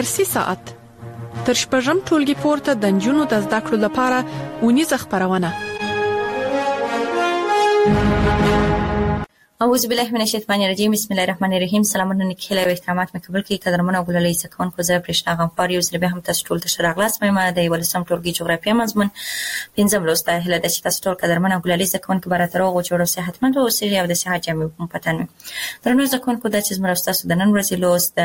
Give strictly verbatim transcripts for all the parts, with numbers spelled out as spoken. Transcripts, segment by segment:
درسي ساعت تر شپږم ټولګي پورته د نجونو د زده کړو لپاره ونیزه خپرونه. اعوذ بالله من الشیطان الرجیم. بسم الله الرحمن الرحیم. سلامونه نیکه او احترامات مې قبول کړئ. قدرمنو غوړلې سکون کو زه پرشنا غفار یو زری به هم تاسو ټول ته شراغلاس مې د ولسم ټولګي جغرافیه مضمون پنځم لوسته هله د تاسو ټول قدرمنو غوړلې سکون کو براتر او جوړو صحتمند او سری او د صحت جامع پټن درنو سکون کو د چې مرستاسو د نن ورځې لوست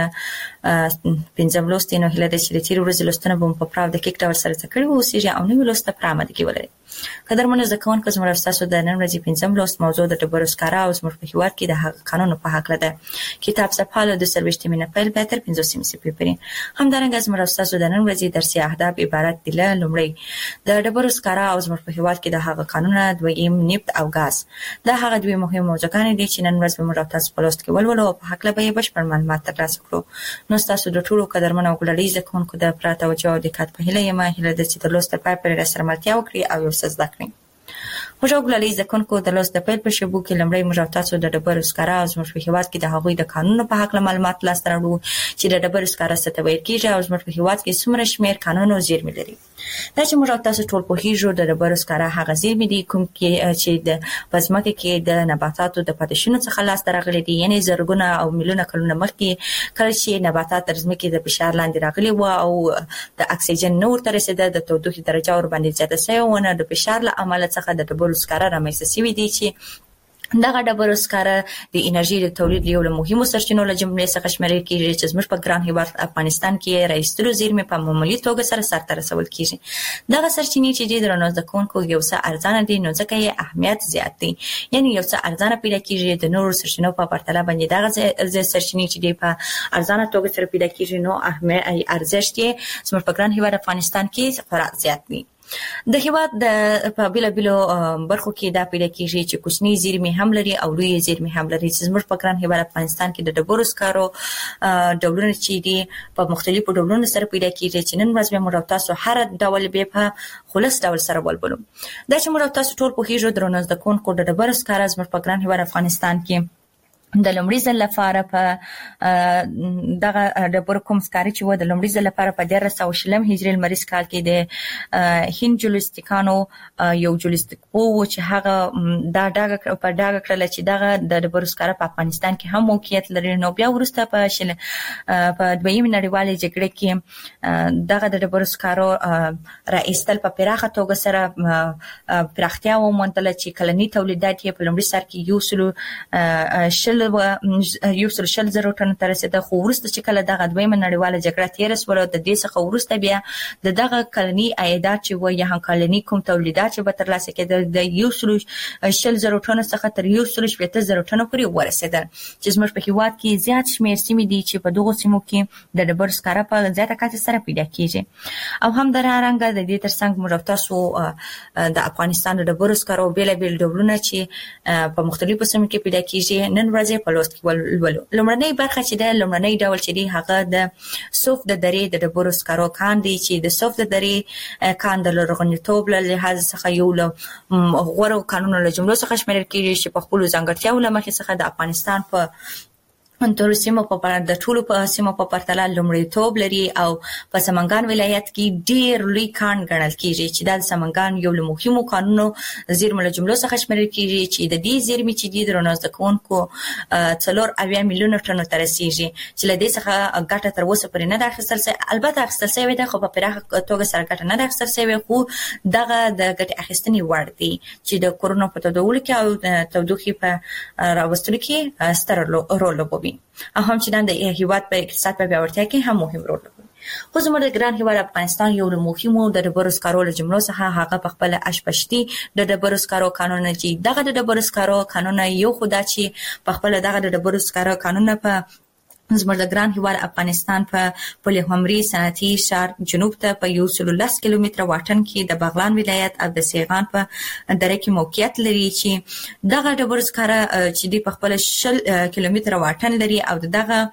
پنځم لوست نو هله د چې تیر ورځې لوستنه بم په پراو د کیک ډول سره تکړه او سری او نو لوسته پرامه کې ولري. قدرمنو زکون کو مرستاسو د نن ورځې پنځم لوست موضوع د ډبرسکارا او زموږ په هیواد کې د قانون په حق لده. کتاب صفحه د سروشتي مینه پیل بهتر پنځه سیمه سپیپري همدارنګه از مرستاسو د نن ورځې درسي اهداف عبارت دي له لومړی د ډبرسکارا او زموږ په هیواد کې د هغه قانون دویم نفت او غاز. دا هغه دوی مهم موضوعات دي چې نن ورځ به موږ تاسو په لوست کې ولولو او په حق له به بشپړ معلومات ترلاسه کړو. نو تاسو د ټولو قدرمنو غوړلې زکون کو د پراته او جو د کات په هله یمه هله د چې د لوست په پر سره ملتیا وکړي او یو څه زده کړئ. موږ غوړلې ځکون کو د لوست په پیل شبو کې لمړی موږ تاسو د ډبرسکارا او زموږ په هیواد کې د هغوی د قانون په حق معلومات لاس راوړو چې د ډبرسکارا څه ته ویل کیږي او زموږ په هیواد کې څومره شمیر قانون او زیرمې لري. دا چې موږ تاسو ټول په هیجو د ډبرسکارا هغه زیرمې دي کوم کې چې د پزماکه کې د نباتاتو د پاتشونو څخه لاس راغلي دي، یعنی زرګونه او میلیونه کلونه مخکې کله چې نباتات تر ځمکې د فشار لاندې راغلي و او د اکسیجن نور تر رسیده د تودوخې درجه ور باندې زیاته شوې و نه د فشار له امله څخه د ډبرسکارا رامنځته شوي دي چې دغه ډبرسکارا د انرژي د تولید یو له مهمو سرچینو له جملې څخه شمیرل کیږي چې زموږ په ګران هیواد افغانستان کې رئیسلو زیرمې په معمولی توګه سره سرته رسول کیږي. دغه سرچینې چې د رانوز کوونکو یو څه ارزانه دي نو ځکه یې اهمیت زیات دی، یعنی یو څه ارزانه پیدا کیږي د نورو سرچینو په پرتله باندې. دغه سرچینې چې دی په ارزانه توګه سره پیدا کیږي نو اهمیت ارزښت یې زموږ په ګران هیواد افغانستان کې خورا زیات دی. د هیواد د په بیل بیلو برخو کې دا پیدا کیږي چې کوچنی زیرمې هم لري او لوی زیرمې هم لري چې زموږ په ګران هیواد افغانستان کې د ډبرسکارو ډولونه چې دي په مختلفو ډولونو سره پیدا کیږي چې نن ورځ به موږ تاسو هر ډول به په خلاص ډول سره ولولو. دا چې موږ تاسو ټول په هیجو درنو د کون کو د ډبرسکارا زموږ په ګران هیواد افغانستان کې د لومړي ځل لپاره په دغه ډبر کوم سکاري چې و د لومړي ځل لپاره په دیارلس سوه شلم هجري لمریز کال کې د هند جیولوجیکانو یو جیولوجیک وو چې هغه دا ډاګه په ډاګه کړل چې دغه د ډبرسکارا په افغانستان کې هم موقعیت لري. نو بیا ورسته په شل په دویمه نړیوالې جګړې کې دغه د ډبرسکارو رئیستل په پراخه توګه سره پراختیا وموندله چې کلنی تولیدات یې په لومړي سر کې یو سل شل یو سل شل زره ټن تر رسیده. خو ورسته چې کله دغه دویمه نړیواله جګړه تیر شوه د دې څخه ورسته بیا د دغه کلنی عایدات چې و یا کلنی کوم تولیدات چې به ترلاسه کېدل د یو سل شل زره ټن څخه تر یو سل شپږ زره ټن پورې ورسېدل چې زموږ په هیواد کې زیات شمیر سیمې دي چې په دغه سیمو کې د ډبرسکارا په زیاته کچه سره پیدا کیږي. او هم درارنګه د دې ترڅنګ موږ تاسو د افغانستان د ډبرسکارو بیل بیل ډولونه چې په مختلفو سیمو کې پیدا کیږي نن ورځې په لوست کې ولولو. لومړنۍ برخه چې د لومړنۍ ډول چې دی هغه د صوف د درې د ډبرسکارو کان دی چې د صوف د درې کان د لرغونتوب له لحاظ څخه یو له غوره کانونو له جملو څخه شمیرل کیږي چې په خپل ځانګړتیاو له مخې څخه د افغانستان په انتر سیمه په پاره د ټولو په سیمه په پرتله لومړیتوب لري او په سمنګان ولایت کې ډیر لوی کان ګڼل کیږي چې د سمنګان یو له مهمو کانونو زیرمو له جملو څخه شمیرل کیږي چې د دې زیرمې چې د درنوز د کوونکو څلور اویا میلیونه ټنو تر رسیږي چې له دې څخه ګټه تر اوسه پورې نه ده اخیستل شوې. البته اخیستل شوې ده خو په پراخه توګه سره ګټه نه ده اخیستل شوې، خو دغه د ګټې اخیستنې وړ دی چې د کرونا په تداول کې او تودوخې په راوستلو کې ستر رول لوبوي او هم چې د هیواد په اقتصاد په پیاوړتیا کې هم مهم رول لري. خو زموږ د ګران هیواد افغانستان یو له مهمو د ډبرسکارو له جملو څخه هغه په خپل اشپشتي د ډبرسکارو قانون چې دغه د ډبرسکارو قانون یو خدا چې په خپل دغه د ډبرسکارو قانون په زموږ د ګران هیواد افغانستان په پلهمري صنعتي ښار جنوب ته په یو سل لس کیلومتره واټن کې د بغلان ولایت او د سیغان په دره کې موقعیت لري چې دغه ډبرسکارا چې د خپل شل کیلومتره واټن لري او دغه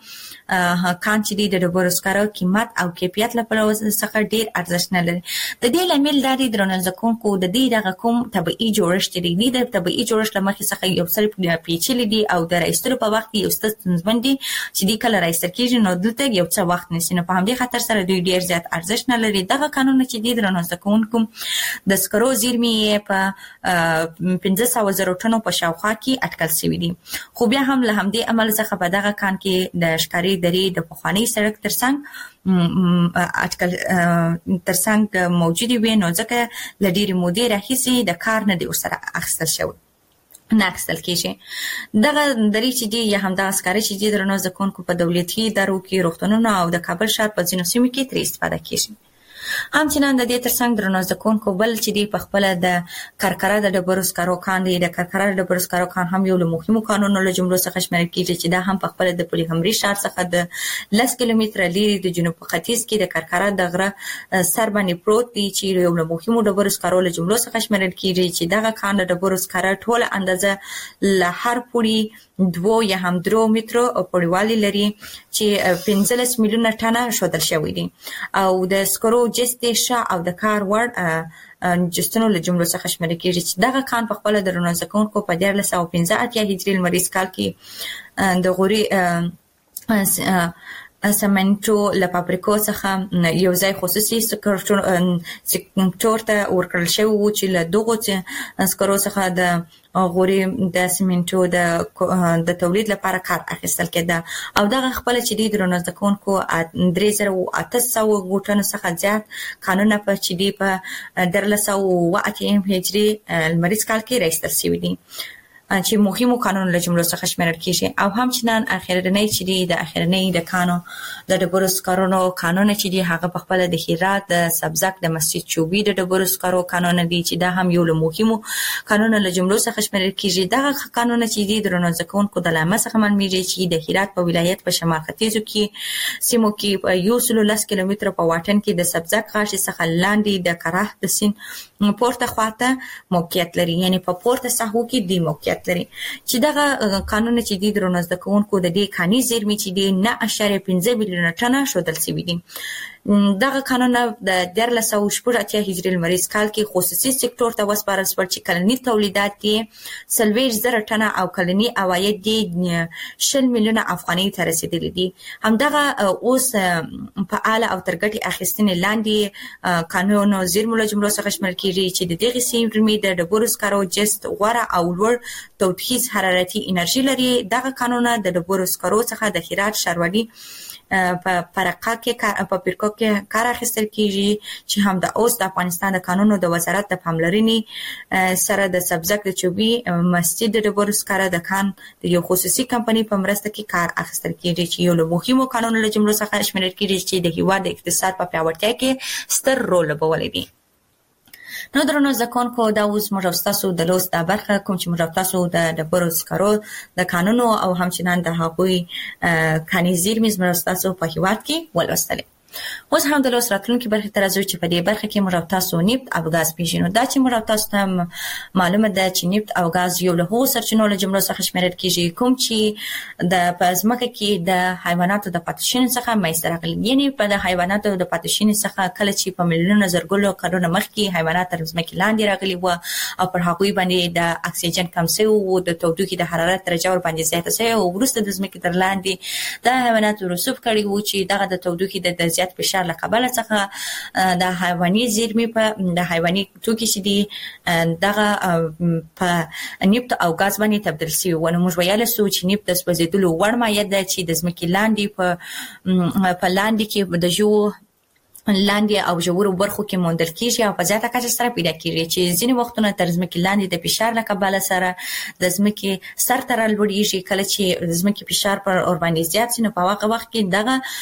کان چې د ډبرسکارو قیمت او کیفیت لپاره څخه ډیر ارزښت نه لري. د دې لامل دا دی درنه ځکونکو د دې دغه کوم طبيعي جوړښت دی د طبيعي جوړښت لمخې څخه یو څل پیچلي دي او د راستلو په وخت یو ستونزمن دي چې د کله راایستل کیږي نو دلته یو څه وخت نیسي، نو په همدې خاطر سره دوی ډیر زیات ارزښت نه لري. دغه قانون چې دی درنو زده کوونکو د سکرو زیرمې په پنځه سوه زره ټنو په شاوخوا کې اټکل شوی دي. خو بیا هم له همدې عمل څخه په دغه کان کې د ښکاري درې د پخواني سړک ترڅنګ اټکل ترڅنګ موجود وي، نو ځکه ل ډېرې مودې راهیسې د کار نه دی ورسره اخیستل شوی نه اخیستل کېږي. دغه درې چې دي یا همدغه سکاري چې دي درنو زده کوونکو په دولتي ادارو کې، روغتونونو او د کابل ښار په ځینو سیمو کې ترې استفاده کېږي. همچنان د دې ترڅنګ درنو زده کوونکو بل چې دی په خپله د کرکره د ډبرو سکرو کان دی. د کرکره د ډبرو سکرو کان هم یو له مهمو کانونو له جملو څخه شمیرل کېږي چې دا هم په خپله د پلخمري ښار څخه د لس کیلومتره لرې د جنوب په ختیځ کې د کرکره د غره سر باندې پروت دی چې یو له مهمو ډبرو سکرو له جملو څخه شمیرل کېږي چې دغه کان د ډبرو سکره ټوله اندازه له هر پوړي دوو یا هم درو مترو پوړیوالی لري چې پنځلس میلیونه ټنه ښودل شوي دي، او د سکرو جست ښه او د کار وړ جستونو له جملو څخه شمیرل کېږي چې دغه کان په خپله درنو زده کوونکو په دیارلس سوه پنځه اتیا هجري لمریز کال کې د غوري سمنټو له فابریکو څخه یو ځای خصوصي سکتور ته ورکړل شوی و چې له دغو سکرو څخه د غوري د سمنټو د د تولید لپاره کار اخیستل کېده. او دغه خپله چې دی درنو زده کوونکو درې زره اته سوه ټنو څخه زیات کانونه په چې دی په دیارلس سوه اوه اتیا هجري لمریز کال کې راایستل شوي دي چې مهمو قانونو له جملو څخه شمیرل کېږي. او همچنان اخرنی چې دی د اخرنی د کانو د ډبرو سکرو کانونه چې دی هغه په خپله د هرات د سبزک د مسجد چوبي د ډبرو سکرو کانونه دي چې دا هم یو له مهمو قانونو له جملو څخه شمیرل کېږي. دغه قانونه چې دی درنو زده کوونکو د لامه څخه معلومیږي چې د هرات په ولایت په شمال ختیځو کې سیمو کې په یو سلو لس کیلومتره په واټن کې د سبزک غاښې څخه لاندې د کراه د سیند پورته خواته موقعیت لري، یعنی په پورته ساحو کې دی موقعیت لري چې دغه قانون چې دی درنو زده کوونکو د دې کاني زیرمې چې دی نه اشاریه پنځه میلیونه ټنه ښودل شوي دي. دغه قانون د دیارلس سوه شپږ اتیا هجري لمریز کال کې خصوصي سکتور ته وسپارل شول چې کلني تولیدات یې څلوېښت زره ټنه او کلني عواید یې شل میلیونه افغانۍ ته رسېدلي دي. همدغه اوس فعاله او تر ګټې اخیستنې لاندې قانونو زیرمو له جملو څخه شمیرل کېږي چې د دغې سیمې د ډبرو سکرو جست غوره او لوړ تودوخیز حرارتي انرژي لري. دغه قانونه د ډبرو سکرو څخه د هرات ښاروالي په فرقه کې په فرقو کې کار اخیستل کېږي چې هم د اوس د افغانستان د قانونو د وزارت د پاملرنې سره د سبزک د چوبي مسجد د ډبرو سکرو د کان د یو خصوصي کمپنۍ په مرسته کې کار اخیستل کېږي چې یو له مهمو قانونو له جملو څخه شمیرل کېږي چې د هېواد د اقتصاد په پیاوړتیا کې ستر رول لوبولی دی. نو درنو زده کوونکو دا اوس موږ او ستاسو د لوست دا برخه کوم چې موږ او تاسو د ډبرو سکرو د کانونو او همچنان د هغوی کاني زیرمې موږ او ستاسو په هېواد کې ولوستلې. اوس هم د لوست راتلونکي برخې ته راځو چې په دې برخه کې موږ او تاسو نفت او ګاز پېژنو. دا چې موږ او تاسو ته معلومه ده چې نفت او ګاز یو له هغو سرچینو له جملو څخه شمیرل کېږي کوم چې د په ځمکه کې د حیواناتو د پاتې شونې څخه منځته راغلي، یعنې په د حیواناتو د پاتې شونې څخه کله چې په میلیونونو زرګونو کلونو مخکې حیوانات تر ځمکې لاندې راغلي وو او پر هغوی باندې د اکسیجن کم شوی وو، د تودوخې د حرارت درجه ورباندې زیاته شوې او وروسته د ځمکې تر لاندې د حیواناتو رسوب کړي وو چې دغه د تودوخې د زیات فشار له کبله څخه د حیواني زیرمې په د حیواني توکي چې دي دغه په نفت او ګاز باندې تبدیل شوي وو. نو موږ ویلی سو چې نفت د سوځېدلو وړ مایع ده چې د ځمکې لاندې په په لاندې کې د ژوو لاندې او ژورو برخو کې موندل کېږي او په زیاته کچه سره پیدا کېږي چې ځینې وختونه تر ځمکې لاندې د فشار له کبله سره د ځمکې سر ته رالوړېږي. کله چې د ځمکې فشار پر ورباندې زیات شي نو په هغه وخت کې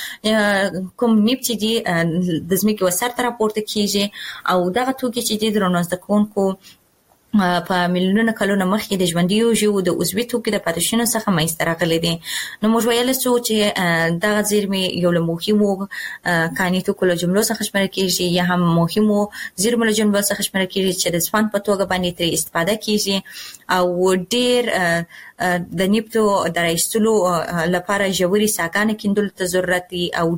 دغه کوم نفت چې دي د ځمکې و سر ته راپورته کېږي او دغه توکي چې دي درنو زده کوونکو په میلیونونو کلونو مخکې د ژوندیو ژوو د عضوي توکو د پاتې شونو څخه منځته راغلي دي. نو موږ ویلی سو چې دغه زیرمې یو له مهمو کاني توکو له جملو څخه شمیرل کېږي یا هم مهمو زیرمو له جملو څخه شمیرل کېږي چې د سپند په توګه باندې ترې استفاده کېږي او ډېر د نفتو د راایستلو لپاره ژورې څاګانې کیندلو ته ضرورت دی او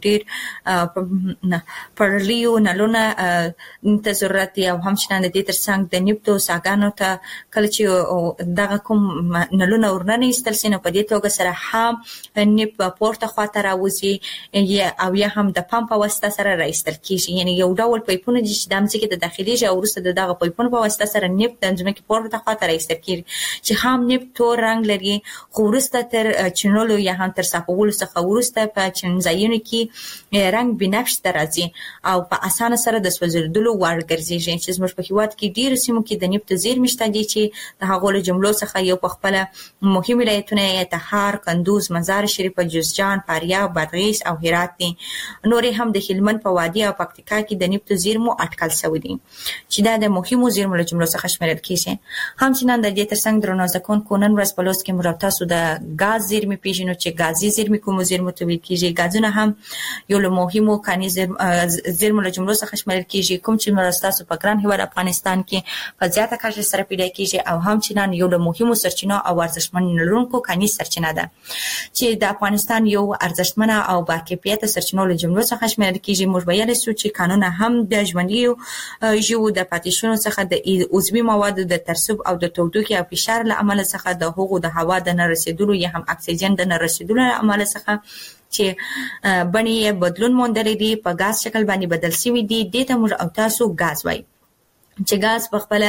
ډېر پړلیو نلونه ته ضرورت دی او همچنان د دې ترڅنګ د نفتو څاګانو افغانانو ته کله چې دغه کوم نلونه ورننه ایستل سي نو په دې توګه سره هم نپ پورته خواته راوځي او یا هم د پمپ واسطه سره راایستل کیږي. یعنی یو ډول پایپونه چې د ځمکې د داخلي او وروسته دغه پایپونو په واسطه سره نپ د ځمکې پورته خواته راایستل کیږي چې هم نپ تور رنگ لري، خو وروسته تر چینولو یا هم تر صفولو څخه وروسته په چینځایونو کې رنگ بنفش راځي او په اسانه سره د سوځیدلو وړ ګرځي. چې زموږ په هیواد کې ډیر سیمو کې د نفت زیرمې شته دي چې د هغو له جملو څخه یو په خپل مهم ولایتونه تخار، کندوز، مزار شریف، جوزجان، فاریاب، بادغیس او هرات دي. نور هم د هلمند په وادي او پکتیکا کې د نفت زیرمو اټکل شوی دي چې دا د مهمو زیرمو له جملو څخه شمیرل کیږي. همچنان د دې ترڅنګ درنو ځکونکو نن ورځ په لوست کې موږ تاسو د غاز زیرمې پیژنو چې غازي زیرمې کوم زیرمو ته ویل کیږي. غازونه هم یو له مهمو کاني زیرمو له جملو څخه شمیرل کیږي کوم چې موږ تاسو په ګران هیواد افغانستان کې په زیاته کچه سره پیدا کیږي او همچنان یو له مهمو سرچینو او ارزښتمن لرونکو کاني سرچینه ده چې د افغانستان یو ارزښتمن او باکیفیت سرچینو له جملو څخه شمیرل کیږي. موږ ویل شو چې قانون هم د ژوندۍ ژوو د پاتېشونو څخه د عضوي موادو د ترسب او د تودوخې او فشار له امله څخه د هغو د هوا د نه رسیدلو یا هم اکسیجن د نه رسیدلو له امله څخه چې بڼې بدلون موندلې دي په غاز شکل باندې بدل شوی دي. دې ته موږ او تاسو غاز وایي چې غاز په خپل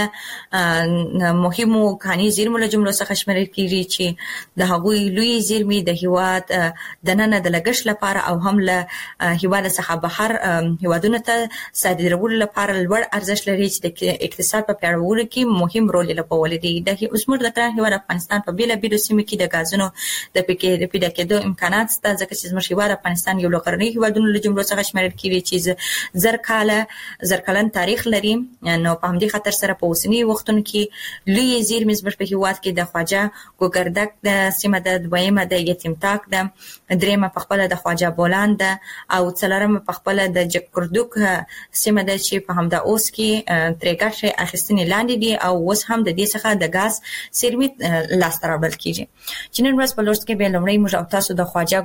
مهمو کاني زیرمو له جملو څخه شمیرل کیږي چې د هغوی لوی زیرمې د هیواد د نن د لګښت لپاره او هم له هیواد څخه بهر هیوادونو ته صادرولو لپاره لوړ ارزښت لري چې د اقتصاد په پیاوړتیا کې مهم رول لوبولی دی. د اوسمر د ګران هیواد افغانستان په بیل بیل سیمو کې د غازونو د پکې د پیدا کېدو امکانات شته ځکه چې زموږ هیواد افغانستان یو لغړنی هیوادونو له جملو څخه شمیرل کیږي چې زر کاله زر کلن تاریخ لري. نو په همدې خاطر سره په اوسنی وختونو کې لوی زیرمې زموږ په هیواد کې د خواجه ګوګردک د سیمه د دویمه د یتیم تاک د دریمه په خپل د خواجه بولان د او څلورمه په خپل د جکردوک سیمه د چې په همدا اوس کې ترګه اخیستنې لاندې دي او اوس هم د دې څخه د غاز زیرمې لاس ته راوړل کیږي. چې نن ورځ په لوست کې به لومړی موږ او تاسو د خواجه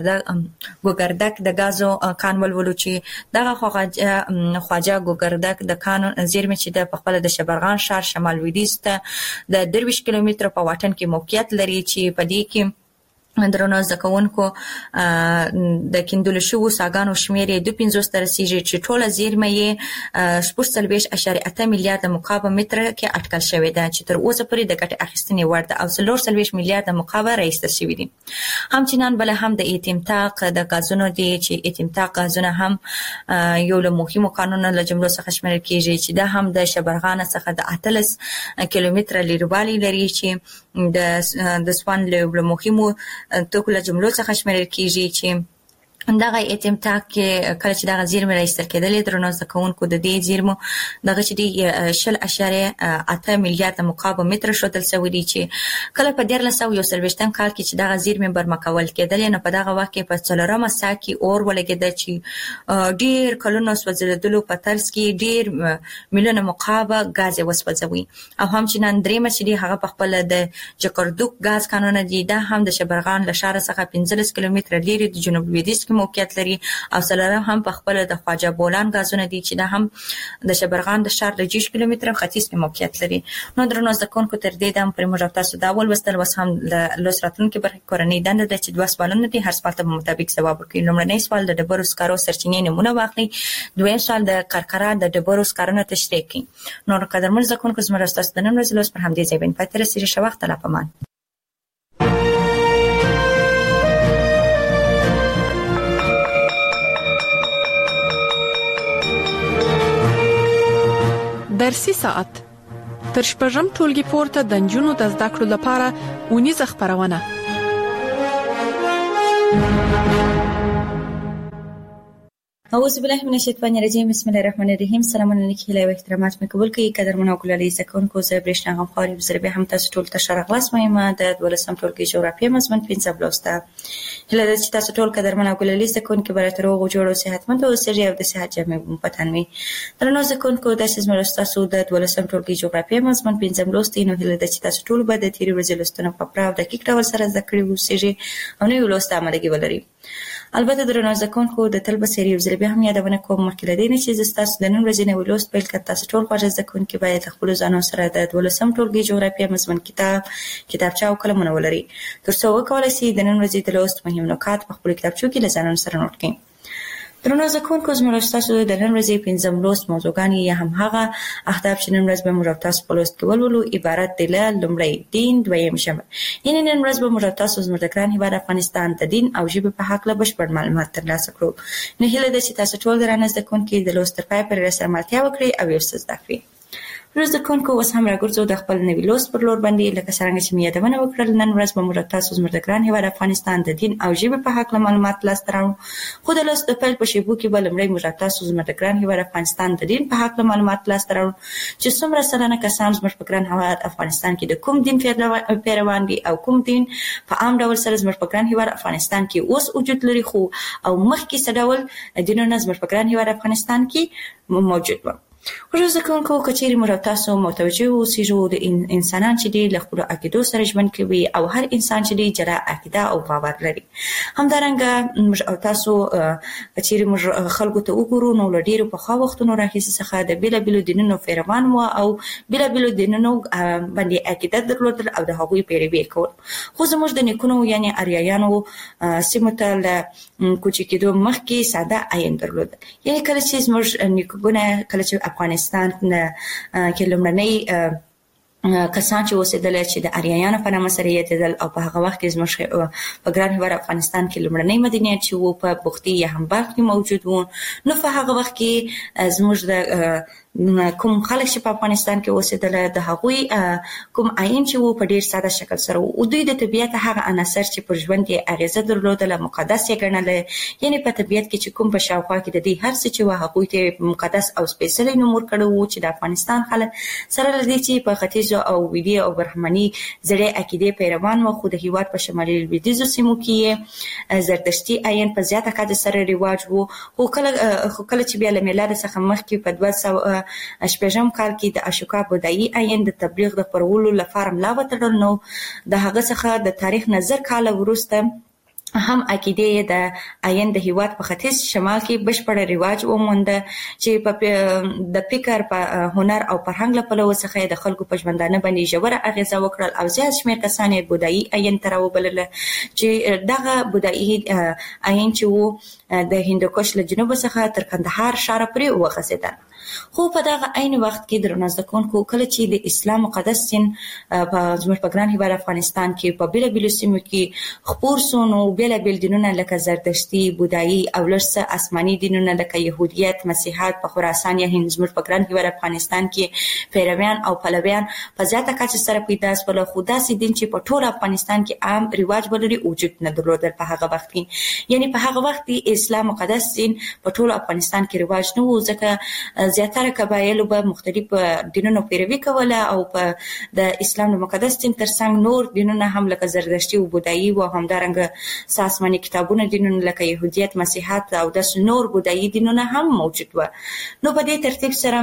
ګوګردک د غازو کان ولولو چې دغه خواجه ګوګردک د کان زیرمې چې د خپل د شبرغان ښار شمال لویدیځ ته د درویش کیلومتره په واټن کې موقعیت لري چې په دې کې درنو زکونکو د کیندل شو ساګانو شمیر دوه پنځوس تر رسیدي چې ټوله زیرمه یې شپږ سلويش اشاریه اته میلیارډ مکعب متر کې اټکل شوې ده چې تر اوسه پورې د ګټې اخیستنې وړ ده او څلور سلويش میلیارډ مکعب راایستل شوې دي. همچنان بل هم د ایتیم تاق د غازونو دي چې ایتیم تاق غازونه هم یو له مهمو قانونونو له جملو څخه شمیرل کیږي چې دا هم د شبرغان څخه د اتلس کیلومتره لیروالی لري چې د د سوان له مهمو توکو له جملو څخه شمیرل کیږي چې دغه ایتم تاک کله چې دغه زیرمې راایستل کېدلې درنو ځکونکو د دې زیرمو دغه چې دی شل اشاریه اته میلیارډ مکعب متر شوتل سوي دي چې کله په ډیر لسو یو سلويشتم کال کې چې دغه زیرمې برمکول کېدلې نو په دغه وخت کې په څلورمه سا کې اور ولګېد چې ډیر کلونو سوځېدلو په ترڅ کې ډیر میلیونه مکعب غاز وسوځوي او همچنان درېمه چې دی هغه په خپل د جکردوک غاز کانونه دي دا هم د شبرغان له ښار څخه پنځلس کیلومتره لري د جنوب لویدیځ موقعیت لري او سلام هم په خپل د خواجه بولان غازونه دي چې دا هم د شبرغان د ښار د جیش کیلومتره ختیځ کې موقعیت لري. نو درنو ځکونکو تر دې دم پر موږ تاسو دا ول وستل وس هم د لوسراتون کې برخه کورنۍ دنده د چې دوه سوالونه دي هر سوال ته مطابق جواب ورکړئ. لومړنی سوال د ډبرو سکارو سرچینې نمونه واخلئ. دویم سوال د قرقره د ډبرو سکارونه تشریح کړئ. نو قدرمن ځکونکو زموږ تاسو د نن ورځې لوس پر همدې ځای باندې پاتې رسېږي. ښه وخت لا پمان. درسي ساعت تر شپږم ټولګي پورته د نجونو د زده کړو لپاره اونیزه خبرونه. اعوذ بالله من الشیطان الرجیم. بسم الله الرحمن الرحیم. سلام علیکم و احترامات مې قبول کړئ. قدرمن او ګلالي زکونکو زه برېښنا غم خوري بزر به هم تاسو ټول ته شرغلاس مې د دولسم ټولګي جغرافیه مضمون پنځه بلوسته. هله چې تاسو ټول قدرمن او ګلالي زکونکو برابر روغ جوړ او صحتمند او سړي او د صحت جامع پتن وي. درنو زکونکو د سیمه تاسو د دولسم ټولګي جغرافیه مضمون پنځه بلوسته نو هله چې تاسو ټول به د تیری ورځې لستنه په پراو دقیق ډول سره ذکر وسیږي او نو لوسته عملي ولري. البته درنو ځکونکو د تل بسری یو ځل بیا هم یادونه کوم مخکې لدی نه چې تاسو د نن ورځې نه ولوست پیل کړئ. تاسو ټول خوښ ځکونکو باید خپل ځانو سره د دولسم ټولګي جغرافیه مضمون کتاب کتابچه او قلمونه ولري ترڅو وکولای شئ د نن ورځې د لوست مهم نکات په خپل کتابچو کې له ځانونو سره نوٹ کړئ. درنو ځکونکو زموږ تاسو د نن ورځې پنځم لوست موضوعګانې یا هم هغه اهداف چې نن ورځ به موږ تاسو په لوست کې ولولو عبارت دي له لومړی دین، دویم ژبه. یعنې نن ورځ به موږ تاسو زموږ د ګران هېواد افغانستان د دین او ژبې په هکله بشپړ معلومات ترلاسه کړو. نو هیله ده چې تاسو ټول درانه زدهکوونکي د لوست تر پایه پورې راسره ملتیا وکړئ او یو څه زده کړئ. ورځ زدهکوونکو اوس هم راګرځو د خپل نوي لوست پر لور باندې. لکه څرنګه چې مې یادونه وکړل نن ورځ به موږ تاسو زموږ د ګران هېواد افغانستان د دین او ژبې په هکله معلومات لاسته راوړو. خو د لوست د پیل په شیبو کې به لومړی موږ تاسو زموږ د ګران هېواد افغانستان د دین په هکله معلومات لاسته راوړو چې څومره سلنه کسان زموږ په ګران هېواد افغانستان کې د کوم دین پیروان دي او کوم دین په عام ډول سره زموږ په ګران هېواد افغانستان کې اوس وجود لري خو او مخکې څه ډول دینونه زموږ په ګران هېواد افغانستان کې موجود وو. ورځ زدهکوونکو که چیرې موږ تاسو متوجه اوسېږو د انسانان چې دي له خپلو عقیدو سره ژوند کوي او هر انسان چې دی جلا عقیده او باور لري. همدارنګه موږ او تاسو که چیرې موږ خلکو ته وګورو نو له ډېرو پخوا وختونو راهیسې څخه د بېلابېلو دینونو پیروان وو او بېلابېلو دینونو باندې عقیده درلودل او د هغوی پیروي یې کول. خو زموږ د نیکونو یعنې اریایانو سیمو ته له کوچې کېدو مخکې ساده عین درلودل. یعنې کله چې زموږ نیکونه کله چې افغانستان کې لومړنۍ کسان چې اوسېدل چې د اریایانو په نامه سره یادېدل او په هغه وخت کې زموږ په ګران هېواد افغانستان کې لومړنۍ مدنیت چې وو په بختي یا هم بلخ کې موجود وو. نو په هغه وخت کې زموږ د کوم خلک چې په افغانستان کې اوسېدل د هغوی کوم عین چې وو په ډېر ساده شکل سره وو. دوی د طبیعت هغه عناصر چې پر ژوند یې اغېزه درلودله مقدس یې ګڼله. یعنې په طبیعت کې چې کوم په شاوخوا کې د دې هر څه چې وو هغوی ته مقدس او سپېڅلی نوم ورکړی وو چې د افغانستان خلک سره له دې چې په ختیځو او ویدي او برهمني زړې عقیدې پیروان وو خو د هېواد په شمالي لویدیځو سیمو کې یې زردشتي عین په زیاته کچه سره رواج وو. خو کله خو کله چې بیا له میلاده څخه مخکې په دوه سوه شپږم کال کې د اشوکا بودایي عین د تبلیغ د خپرولو لپاره ملا وتړل. نو د هغه څخه د تاریخ نه زر کاله وروسته هم عقیدې د عین د هېواد په ختیځ شمال کې بشپړ رواج ومونده چې په د فکر په هنر او فرهنګ له پلوه څخه د خلکو په ژوندانه باندې ژوره اغېزه وکړل او زیات شمېر کسان یې بودایي عین ته راوبلله چې دغه بودایي عین چې وو د هندوکش له جنوب څخه تر کندهار ښاره پورې وغځېدل. خو په دغه عین وخت کې درنو زدهکوونکو کله چې د اسلام مقدس دین په زموږ په ګران هېواد افغانستان کې په بېلابېلو سیمو کې خپور سو نو بېلابېل دینونه لکه زردشتي، بودایي او لږ څه آسماني دینونه لکه یهودیت، مسیحیت په خراسان یا هند زموږ په ګران هېواد افغانستان کې پیرویان او پلویان په زیاته کچه سره پیدا شول. خو داسې دین چې په ټول افغانستان کې عام رواج ولري وجود نه درلودل په هغه وخت کې. یعنې په هغه وخت کې اسلام مقدس دین په ټول افغانستان کې رواج نه و ځکه زیاتره قبایلو به مختلف دینونو پیروي کوله او په د اسلام مقدس دین ترڅنګ نور دینونه هم لکه زردشتي او بودایي او همدارنګه آسماني کتابونه دینونه لکه یهودیت، مسیحیت او د نور بودایي دینونه هم موجود و. نو په دې ترتیب سره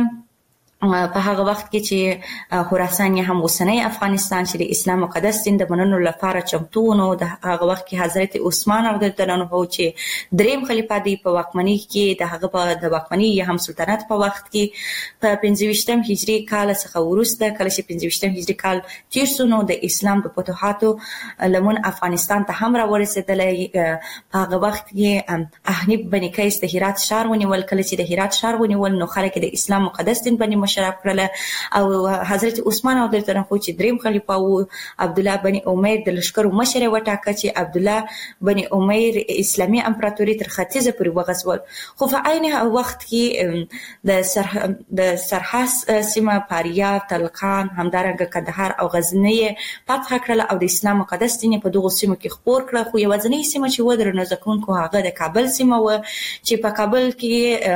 په هغه وخت کې چې خراسان یا هم اوسنی افغانستان چې د اسلام مقدس دین د منلو لپاره چمتو نو د هغه وخت کې حضرت عثمان رضی الله عنه چې دریم خلیفہ دی په واکمنۍ کې د هغه په د واکمنۍ یا هم سلطنت په وخت کې په پنځه ویشتم هجري کال څخه وروسته کله چې پنځه ویشتم هجري کال تیر شو نو د اسلام د فتوحاتو لمن افغانستان ته هم راورسېدلی. په هغه وخت کې احنیف بن قیس د هرات ښار ونیول. کله چې د هرات ښار ونیول نو خلک د اسلام مقدس دین باندې شراب کړله او حضرت عثمان رضی الله عنه چې دریم خلیفہ وو عبد الله بن عمر د لشکرو مشر وټاکه چې عبد الله بن عمر اسلامي امپراتوري تر ختیځه پورې وغځول. خو په عین وخت کې د سر د سرحاس سیمه فاریاب، تلقان، همدارنګه کندهار او غزنی فتح کړل او د اسلام مقدس دین په دغو سیمو کې خپور کړ. خو یوازینۍ سیمه چې و درنو زدهکوونکو هغه د کابل سیمه و چې په کابل کې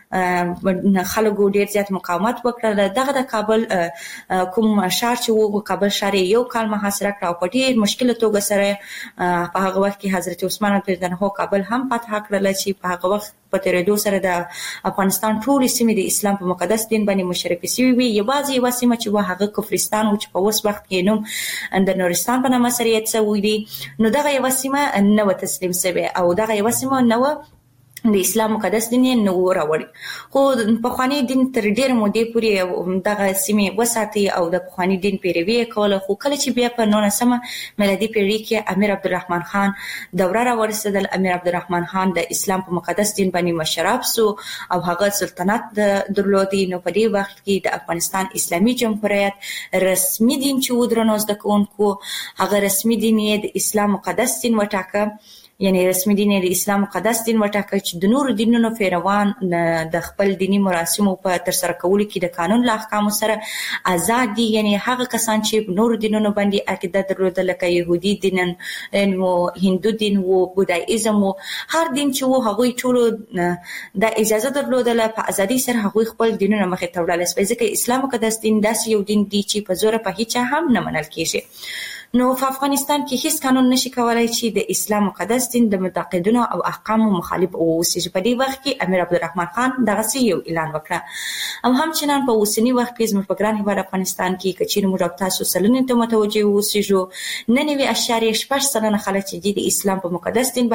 خلکو ډیر زیات مقاومت وکړ. دغه د کابل کوم شهر چې وو کابل شهر یو کال محاصره کړ او په ډیر مشکل توګه سره په هغه وخت کې حضرت عثمان رضی الله عنه کابل هم فتح کړل چې په هغه وخت په تیرېدو سره د افغانستان ټول سیمې د اسلام په مقدس دین باندې مشرفې شوې وي. یوازې یو سیمه چې وه هغه کفرستان و چې په اوس وخت کې نوم د نورستان په نامه سره یاد شوی دی. نو دغه یو سیمه نه و تسلیم شوې او دغه یو سیمه نه و د اسلام مقدس دین نه وراوړي. خو په خواني دین تر ډیر مودې پورې دغه سیمه وساتي او د خواني دین پیروي کوله. خو کله چې بیا په نولسمه میلادي پیړۍ کې امیر عبدالرحمن خان دوره راورسېدل، امیر عبدالرحمن خان د اسلام په مقدس دین باندې مشرف سو او هغه سلطنت درلودي. نو په دې وخت کې د افغانستان اسلامي جمهوریت رسمي دین چې ودرنوز د کوونکو هغه رسمي دین یې د اسلام مقدس دین وټاکه، یعنی رسمي دین د اسلام مقدس دین وټاکه چې د نورو دینونو پیروان د خپل دینی مراسمو په تر سره کولو کې د قانون له احکامو سره آزاد دي. یعنی هغه کسان چې نورو دینونو باندې عقیده درلوده لکه يهودي دین او هندو دین او بودایزم او هر دین چې وو هغه ټول د اجازه درلوده په ازادي سره هغه خپل دینونه مخې ته وړل. ځکه اسلام مقدس دین داسې یو دین دی چې په زور په هیڅ هم نه منل کیږي. نو په افغانستان کې هیڅ قانون نشي کولای چې د اسلام مقدس دین د معتقدینو او احکامو مخالف اوسي. په دې وخت کې امیر عبدالرحمن خان دغه یو اعلان وکړ او همچنان په اوسنی وخت کې زموږ په ګران هیواد افغانستان کې کچیر موږ تاسو سلنې ته متوجه اوسېږو ننوي اشاریه شپږ سلنه خلک چې د اسلام په مقدس دین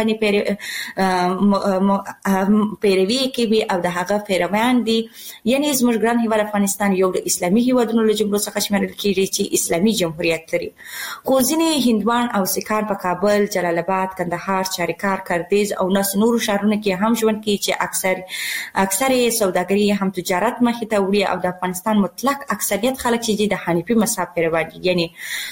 باندې پیروي کوي او د هغه پیروان دي. یعنی زموږ ګران هیواد افغانستان یو د اسلامي هیوادونو له جملو څخه شمېرل کیږي چې اسلامي جمهوریت لري. خو ځینې هندوان او سیکان په کابل، جلال آباد، کندهار، چاریکار، کردیز او ناس نورو شهرونو کې هم ژوند کوي چې اکثر اکثر سوداګري هم تجارت مخې ته وړي او د افغانستان مطلق اکثریت خلک چې د حنیفي مذهب پیروان دي. یعنی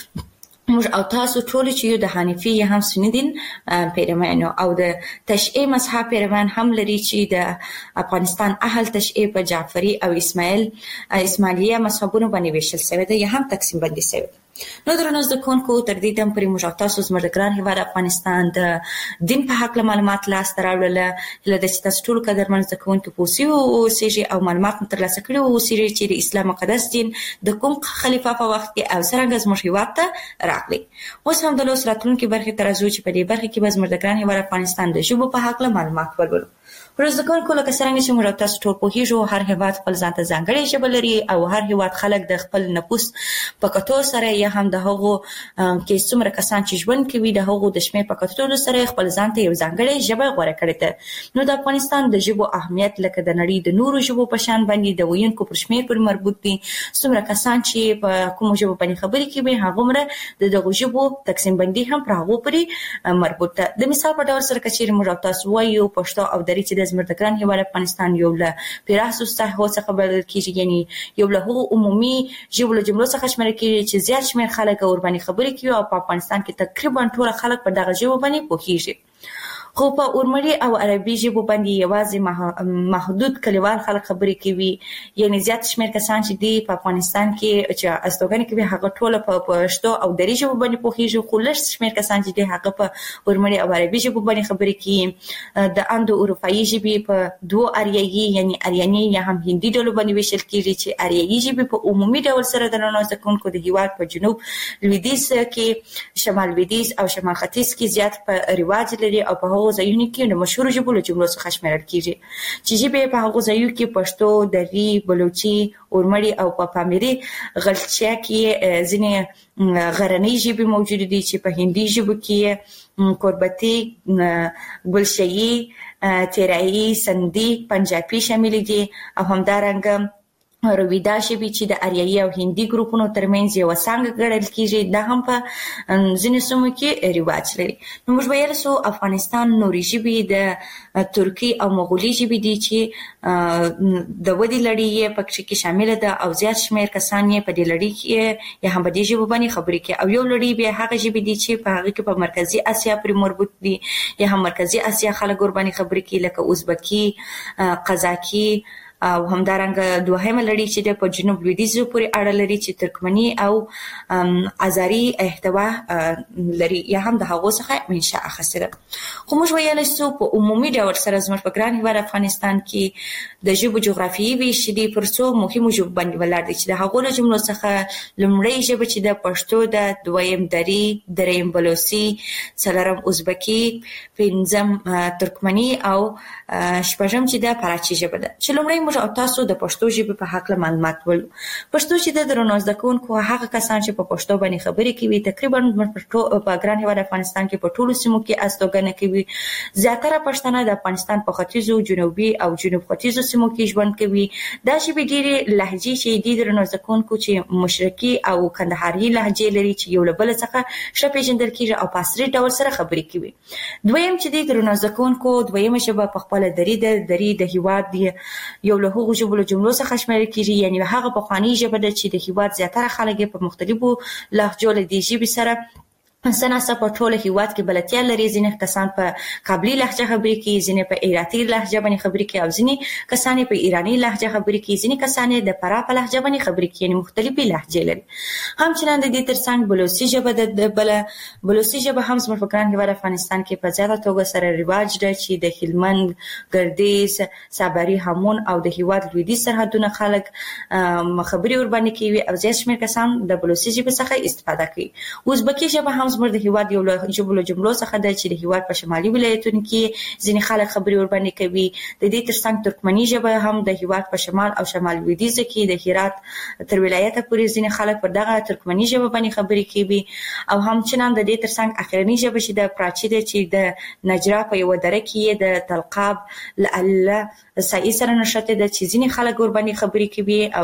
موږ او تاسو ټول چې یو د حنیفي هم سنی دین پیروان او د تشیع مذهب پیروان هم لري چې د افغانستان اهل تشیع په جعفری او اسماعیل اسماعیلیه مذهبونو باندې ویشل شوی دی یا هم تقسیم بندي شوی دی. نو درنو زده کوونکو تر دې دم پرې موږ تاسو زموږ د ګران هیواد افغانستان د دین په حق معلومات لاسته راوړل. هله د چې ټول قدرمن زده کوونکو په سی او سیجی او معلومات ترلاسه کړي او سیجی چې د اسلام مقدس دین د کوم خلیفہ په وخت کې او څنګه زموږ هیواد ته راغلی. اوس هم د لوس راتلونکو برخې ترازو چې په دې برخه کې به زموږ د ګران هیواد افغانستان د ژبو په حق معلومات ورولو. ورزده کوونکو لکه څنګه چې موږ تاسو ټول پوهیږو هر هیواد خپل ځان ته ځانګړې ژبه لري او هر هیواد خلک د خپل نفوس په کتو سره یا هم د هغو کې څومره کسان چې ژوند کوي د هغو د شمېر په کتو سره خپل ځان ته یو ځانګړې ژبه غوره کړې ده. نو د افغانستان د ژبو اهمیت لکه د نړۍ د نورو ژبو په شان باندې د ویونکو پر شمېر پورې مربوط دي. څومره کسان چې په کومو ژبو باندې خبرې کوي هغومره د دغو ژبو تقسیم بندي هم پر هغو پورې مربوط ده. د مثال په ډول سره کچېرې موږ تاسو وایو پښتو او دري چې د زموږ د ګران هیواد افغانستان یو له پراخو ساحو څخه بلل کېږي، یعنی یو له هغو عمومي ژبو له جملو څخه شمېرل کېږي چې زیات شمېر خلک ور باندې خبرې کوي او په افغانستان کې تقریبا ټول خلک په دغه ژبه باندې پوهیږي. خو په اورمړي او عربي ژبو باندې یوازې محدود کلیوال خلک خبرې کوي. یعنی زیات شمېر کسان چې دي په افغانستان کې چې استوګنې کوي هغه ټول په پښتو او دري ژبو باندې پوهیږي. خو لږ شمېر کسان چې دي هغه په اورمړي او عربي ژبو باندې خبرې کوي. د اندو اروپایي ژبې په دوه اریایي یعنی اریاني یا هم هندي ډلو باندې ویشل کېږي چې اریایي ژبې په عمومي ډول سره د ننوځه کوونکو د هیواد په جنوب لویدیځ کې، شمال لویدیځ او شمال ختیځ کې زیات په رواج لري او په هغو ځایونو کې د مشهورو ژبو له جملو څخه شمېرل کېږي چې ژبې په هغو ځایونو کې پښتو، دري، بلوچي، اورمړي او په پامیري غلچیا کې ځینې غرنۍ ژبې موجود دي چې په هندي ژبو کې کوربتي، ګلشیي، تیرایی، سندي، پنجابي شامل دي او همدارنګه رویدا ژبې چې د اریایي او هندي ګروپونو ترمنځ یو څنګه ګڼل کېږي دا هم په ځینې سیمو کې رواج لري. نو موږ ویل سو افغانستان نوري ژبې د ترکي او مغولي ژبې دي چې د ودې لړۍ یې پکې کې شامل ده او زیات شمېر کسان یې په دې لړۍ کې یا هم په دې ژبو باندې خبرې کوي. او یو لړۍ بیا هغه ژبې دي چې په هغه کې په مرکزي اسیا پورې مربوط دي یا هم مرکزي اسیا خلک ور باندې خبرې کوي لکه ازبکي، قزاقي او همدارنګه دوهمه لړۍ چې د په جنوب لویدیځ پورې اړه لري چې ترکمني او ازاري احتوا لري یا هم د هغو څخه منشأ اخیسته ده. خو موږ ویل چې په عمومي ډول سره زموږ په ګران هیواد افغانستان کې د ژبو جغرافیایي ویش دي پر څو مهمو ژبو باندې ولاړ دي چې د هغو له جملو څخه لومړی ژبه چې د پښتو ده، دویم دری، دریم بلوچي، څلورم ازبکي، پنځم ترکمني او شپږم چې د فارسي ژبه ده. چې لومړی موږ او تاسو د پښتو ژبې په حق له معلومات ولرو. پښتو چې د درنو زده کوونکو هغه کسان چې په پښتو باندې خبرې کوي تقریبا په ګران هیواد افغانستان کې په ټولو سیمو کې استوګنه کوي. زیاتره پښتانه د افغانستان په ختیځو، جنوبي او جنوب ختیځو سیمو کې ژوند کوي. دا ژبې ډېرې لهجې چې د درنو زده کوونکو چې مشرقي او کندهاري لهجې لري چې یو له بل څخه ښه پیژندل کېږي او په عصري ډول سره خبرې کوي. دویم چې د درنو زده کوونکو دویمه ژبه په خپله دري ده. دري د هیواد یو له هغو ژبو له جملو څخه شمیرل کېږي، یعنې هغه پخوانۍ ژبه ده چې د هیواد زیاتره خلک په مختلفو لهجو له دې ژبې سره سناسه په ټوله هیواد کې بلدتیا لري. ځینې کسان په قابلي لهجه خبرې کوي، ځینې په ایراتي لهجه باندې خبرې کوي او ځینې کسان په ایراني لهجه خبرې کوي، ځینې کسان د فراه په لهجه باندې خبرې کوي، یعنې مختلفې لهجې لري. همچنان د دې ترڅنګ بلوچي ژبه ده. بله بلوچي ژبه هم زموږ په ګران هیواد افغانستان کې په زیاته توګه سره رواج ده چې د هلمند، ګردیز، صابري، هامون او د هیواد لویدیځ سرحدونه خلک خبرې ورباندې کوي او زیات شمېر کسان د بلوچي ژبې څخه استفاده کوي. ازبکي ژبه هم زموږ د هیواد یو له ژبو له جملو څخه ده چې د هیواد په شمالي ولایتونو کې ځینې خلک خبرې ورباندې کوي. د دې ترڅنګ ترکمني ژبه هم د هیواد په شمال او شمال لویدیځ کې د هرات تر ولایته پورې ځینې خلک پر دغه ترکمني ژبه باندې خبرې کوي. او همچنان د دې ترڅنګ اخرنی ژبه چې د پراچی ده چې د نجرا په یوه دره کې د تلقاب له سایې سره نښتې ده چې ځینې خلک ورباندې خبرې کوي. او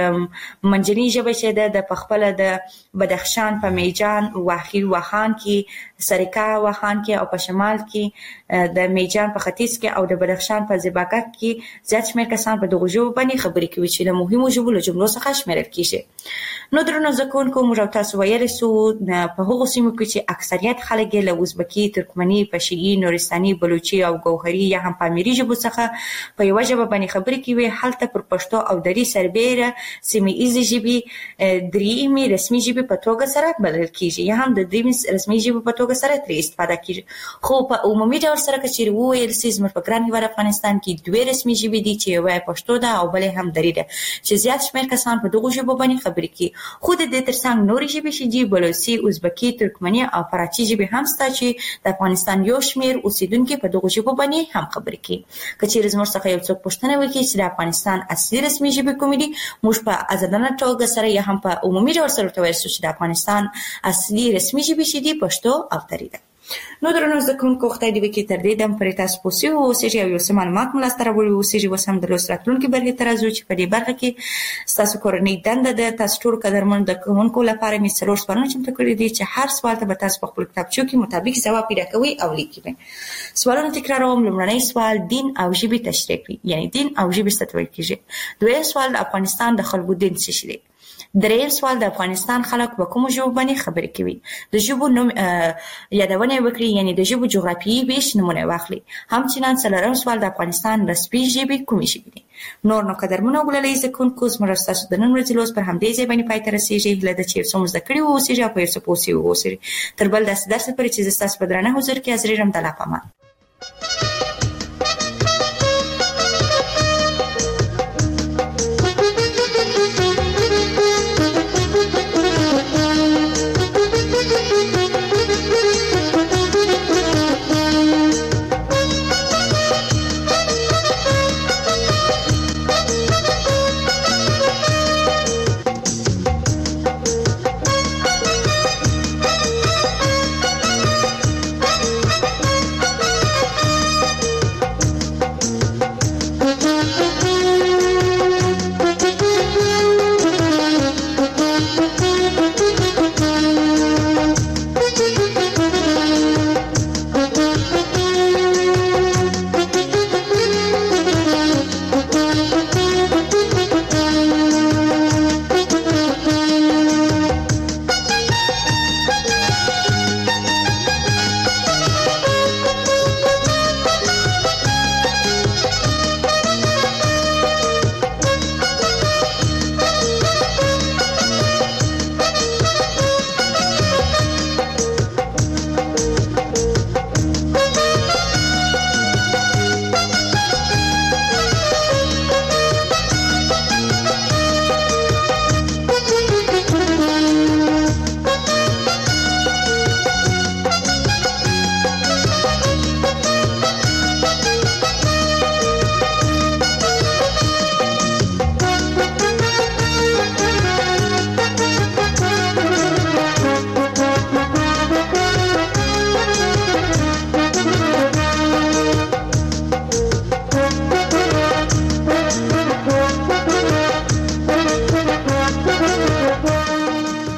منځنۍ ژبه چې ده د پخپله د بدخشان په میجان، واخي واخان کې، سرکا واخان کې او په شمال کې د میجان په ختیځ کې او د بدخشان په زیباکک کې زیات شمېر کسان په دغو ژبو باندې خبرې کوي چې له مهمو ژبو له جملو څخه شمیرل کېږي. نو درنو زده کوونکو موږ او تاسو ویلی سو په هغو سیمو کې چې اکثریت خلک یې له ازبکي، ترکمني، پشیي، نورستاني، بلوچي او ګوهري یا هم پامیري ژبو څخه په یوه ژبه باندې خبرې کوي. هلته پر پښتو او دري سربیره سیمه ایزې ژبې درېیمې رسمي ژبې په توګه سره بلل کېږي یا هم د درېیمې رسمي ژبې په توګه سره ترې استفاده کېږي. خو په عمومي ډول سره که چېرې وویل سي زموږ په ګران هېواد افغانستان کې دوې رسمي ژبې دي چې یوه یې پښتو ده او بله هم دري ده چې زیات شمېر کسان په دغو ژبو باندې خبرې کوي. خو د دې ترڅنګ نورې ژبې چې دي بلوچي، ازبکي، ترکمني او فارسي ژبې هم شته چې د افغانستان یو شمېر اوسېدونکي په دغو ژبو باندې هم خبرې کوي. که چېرې زموږ څخه یو څوک پوښتنه وکړي چې د افغانستان اصلي رسمي ژبې کومې دي، موږ په ازادانه توګه سره یا هم په عمومي ډول سره ورته ویلی شو چې د افغانستان اصلي رسمي ژبې چې دي پښتو او دري ده. نو درنو زده کوونکو خدای دې وکړي تر دې دم پورې تاسو پوه سوي واوسېږئ او یو څه معلومات مو لاسته راوړي واوسېږي. اوس هم د لوست راتلونکي برخې ته راځو چې په دې برخه کې ستاسو کورنۍ دنده ده. تاسو ټولو قدرمنو زده کوونکو لپاره مې څلور سوالونه چمتو کړي دي چې هر سوال ته به تاسو په خپلو کتابچو کې مطابق ځواب پیدا کوئ او لیکئ. سوالونه تکراروم. لومړنی سوال دین او ژبې تشریح کړئ، یعنې دین او ژبې څه ته ویل کېږي. دویم سوال د افغانستان د خلکو دین څه شی دی. دریم سوال د افغانستان خلک په کومو ژبو باندې خبرې کوي. د ژبو نوم یادونه وکړي، یعنې د ژبو جغرافیایي ویش نمونه واخلي. همچنان څلورم سوال د افغانستان رسمي ژبې کومې ژبې دي. نور نو قدرمنو او ګلالۍ زده کوونکو زموږ ستاسو د نن ورځې لوست پر همدې ځای باندې پای ته رسېږي. هیله ده چې یو څه مو زده کړي واوسېږي او په یو څه پوه سوي واوسېږي. تر بل داسې درسه پورې چې زه ستاسو په درانه حضور کې حاضرېږم. د الله په امان.